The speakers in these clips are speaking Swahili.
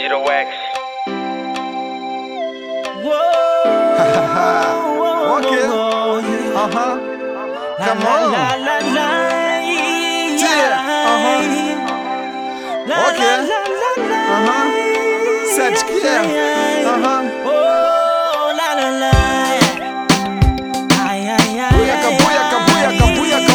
Zero X. Okay. Come on. Yeah. Okay. Such care. Booyaka, booyaka, booyaka, booyaka,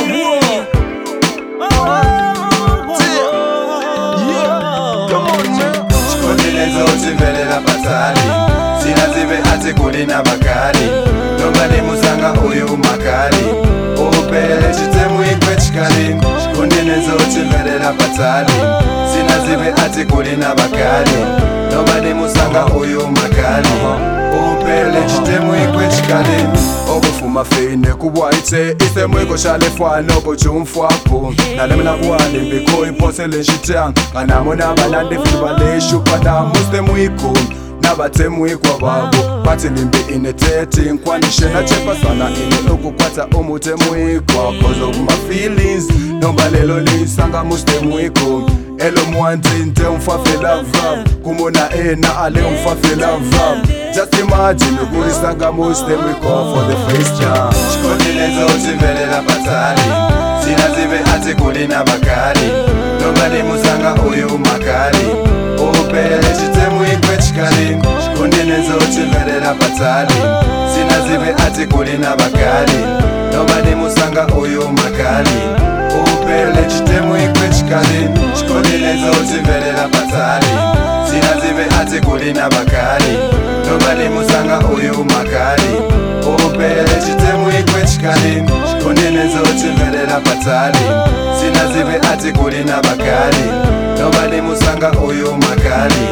yeah. Come on, man. Chikondile zote mbele la batali Sina zibe ate kulina bakali Nobani musanga uyu makali Upele chitemu ikwe chikali Chikondile zote mbele la batali Sina zibe ate kulina bakali Nobani musanga uyu makali Upele chitemu ikwe chikali Okufuma fine kubwaite Ise mwiko shale fwano kuchumfwapu Nalemna kuwale mbiko iposele shitang Kanamuna balande filbale shupada Muste mwiko Nabate mwiko babo Pati limbi ineteti Nkwanishe na chepa sana ine ukukwata umute mwiko Cause of my feelings Nombalelo lisanga muste mwiko Elo mwante nte umfafe lava Kumona na ale umfafe lava Just imagine ukulisanga muste mwiko for the first time Chikondile zote mbele la batali Sina zibe ate kulina bakali Nobani musanga uyu makali Upele chitemu ikwe chikali Chikondile zote mbele la batali Sina zibe ate kulina bakali Nobani musanga uyu makali Upele chitemu ikwe chikali Chikondile zote mbele la batali Sina zibe ate kulina bakali Nobani musanga uyu makali Upele chitemu ikwe chikali Chikondile zote mbele la batali Sina zibe ate kulina bakali Nobani musanga uyu makali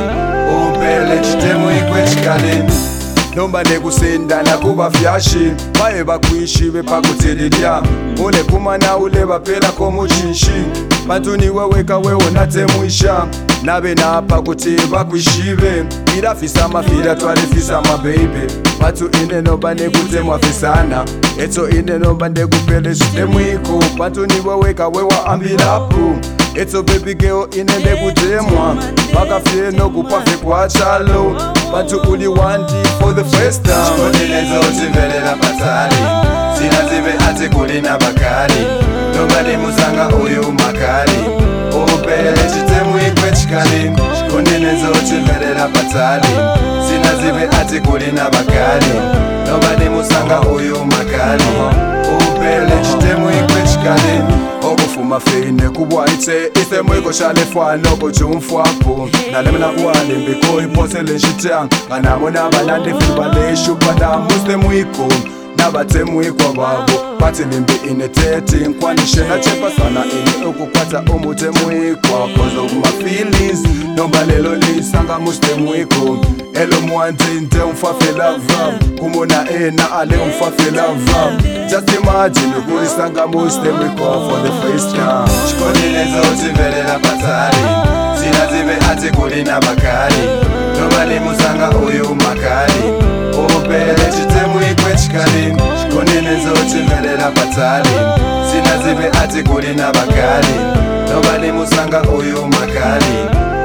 Upele chitemu ikwe chikali Nomba nekusenda nakuba fyashi Baye bakwishi bepakutililya Ule kumana ule bapela komuchishi Matuni weweka wewo natemwisha Nabe napa kuti bakwishibe Irafisa mafira twalifisa mabebe Matu ine nomba nekutemwa fisana Eto ine nomba nekupele shitemwiko Matuni weweka wewa ambilapu Eto baby girl ine nekutemwa Bakafye nokupafe kwa chalo Bantu uli wandi for the first time Chikondile zote mbele la batali Sina zibe ate kulina bakali Nobani musanga uyu makali Upele chitemu ikwe chikali Chikondile zote mbele la batali Sina zibe ate kulina bakali Nobani musanga uyu makali Upele chitemu ikwe chikali Okufuma fine kubwaite Ise mwiko shale fwano kuchumfwapu Nalemna kuwale mbiko iposele shitang Kanamuna balande filbale shupada Muste mwiko Nabate mwiko babo Pati limbi ineteti Nkwanishe na chepa sana ini ukukwata umute mwiko Cause of my feelings Nombalelo lisanga muste mwiko Elo mwante nte umfafe lava Kumona na ale umfafe lava Just imagine ukulisanga muste mwiko for the first time Chikondile zote mbele la batali Sina zibe ate kulina bakali Nobani musanga uyu makali Upele chitemu ikwe chikali Chikondile zote mbele la batali Sina zibe ate kulina bakali Nobani musanga uyu makali